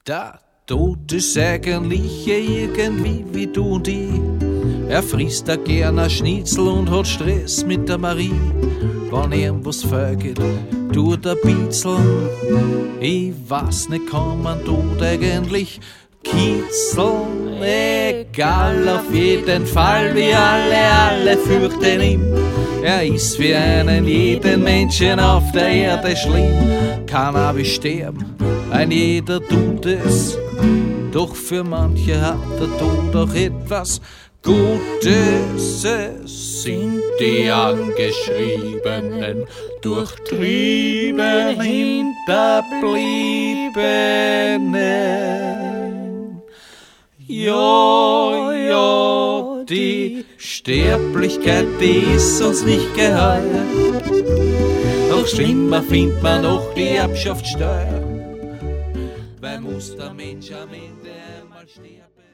Der Tod ist eigentlich irgendwie wie du und ich. Er frisst da gern ein Schnitzel und hat Stress mit der Marie. Wenn ihm was vergeht, tut er bitzeln. Ich weiß nicht, kann man tut eigentlich kitzeln. Egal, auf jeden Fall, wie alle fürchten ihn. Er ist für einen jeden Menschen auf der Erde schlimm. Kann aber sterben, ein jeder tut es. Doch für manche hat der Tod auch etwas Gutes. Es sind die Angeschriebenen, durchtrieben Hinterbliebenen. Ja, die Sterblichkeit, die ist uns nicht geheuer. Doch schlimmer findet man noch die Erbschaftssteuer. Weil muss der Mensch am Ende einmal sterben.